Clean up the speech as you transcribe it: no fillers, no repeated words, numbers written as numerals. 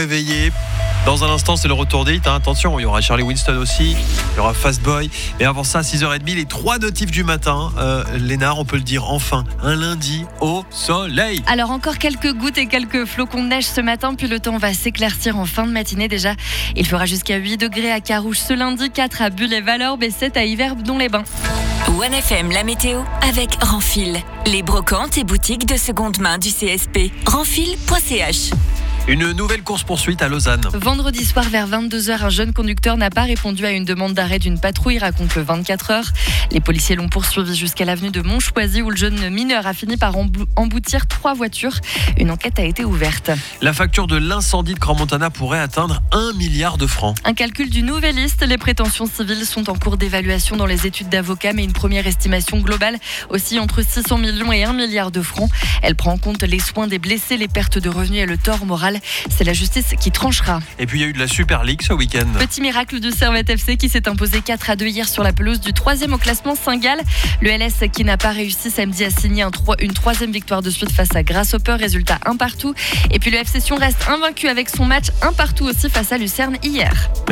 réveiller. Dans un instant, c'est le retour des hits. Attention, il y aura Charlie Winston aussi, il y aura Fast Boy. Mais avant ça, 6h30, les 3 notifs du matin. Léna, on peut le dire enfin, un lundi au soleil. Alors encore quelques gouttes et quelques flocons de neige ce matin, puis le temps va s'éclaircir en fin de matinée déjà. Il fera jusqu'à 8 degrés à Carouge ce lundi, 4 à Bulle et Valorbe et 7 à Yverdon-les-Bains. 1FM, la météo avec Renfil. Les brocantes et boutiques de seconde main du CSP. Renfil.ch. Une nouvelle course-poursuite à Lausanne. Vendredi soir vers 22h, un jeune conducteur n'a pas répondu à une demande d'arrêt d'une patrouille, raconte le 24 heures. Les policiers l'ont poursuivi jusqu'à l'avenue de Montchoisy où le jeune mineur a fini par emboutir 3 voitures. Une enquête a été ouverte. La facture de l'incendie de Crans-Montana pourrait atteindre 1 milliard de francs. Un calcul du Nouvelliste. Les prétentions civiles sont en cours d'évaluation dans les études d'avocats, mais une première estimation globale aussi entre 600 millions et 1 milliard de francs. Elle prend en compte les soins des blessés, les pertes de revenus et le tort moral. C'est la justice qui tranchera. Et puis il y a eu de la Super League ce week-end. Petit miracle du Servette FC qui s'est imposé 4-2 hier sur la pelouse du 3e au classement Saint-Gall. Le LS qui n'a pas réussi samedi à signer une 3e victoire de suite face à Grasshopper, résultat 1-1. Et puis le FC Sion reste invaincu avec son match 1-1 aussi face à Lucerne hier.